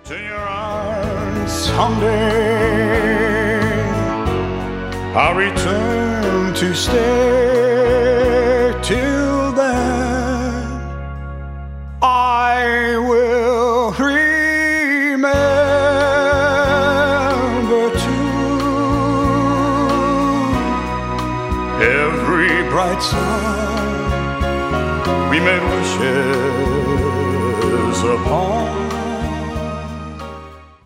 In your arms someday I'll return to stay. Till then I will remember too every bright sun we made wishes upon.